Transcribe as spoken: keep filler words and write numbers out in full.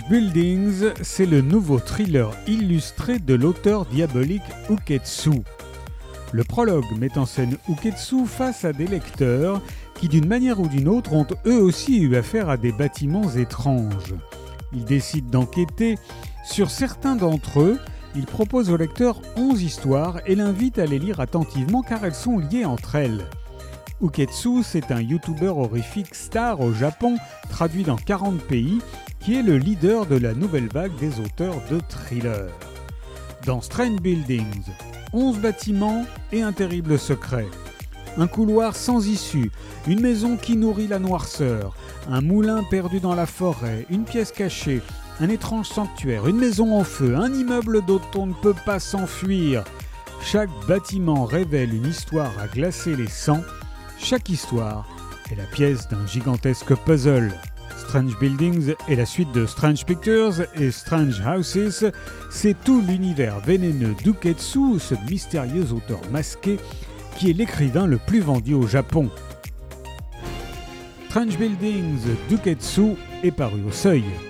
Buildings, c'est le nouveau thriller illustré de l'auteur diabolique Uketsu. Le prologue met en scène Uketsu face à des lecteurs qui, d'une manière ou d'une autre, ont eux aussi eu affaire à des bâtiments étranges. Il décide d'enquêter sur certains d'entre eux. Il propose au lecteur onze histoires et l'invite à les lire attentivement car elles sont liées entre elles. Uketsu, c'est un youtubeur horrifique star au Japon, traduit dans quarante pays, qui est le leader de la nouvelle vague des auteurs de thrillers. Dans Strange Buildings, onze bâtiments et un terrible secret. Un couloir sans issue, une maison qui nourrit la noirceur, un moulin perdu dans la forêt, une pièce cachée, un étrange sanctuaire, une maison en feu, un immeuble dont on ne peut pas s'enfuir. Chaque bâtiment révèle une histoire à glacer les sangs. Chaque histoire est la pièce d'un gigantesque puzzle. Strange Buildings est la suite de Strange Pictures et Strange Houses. C'est tout l'univers vénéneux d'Uketsu, ce mystérieux auteur masqué qui est l'écrivain le plus vendu au Japon. Strange Buildings d'Uketsu est paru au Seuil.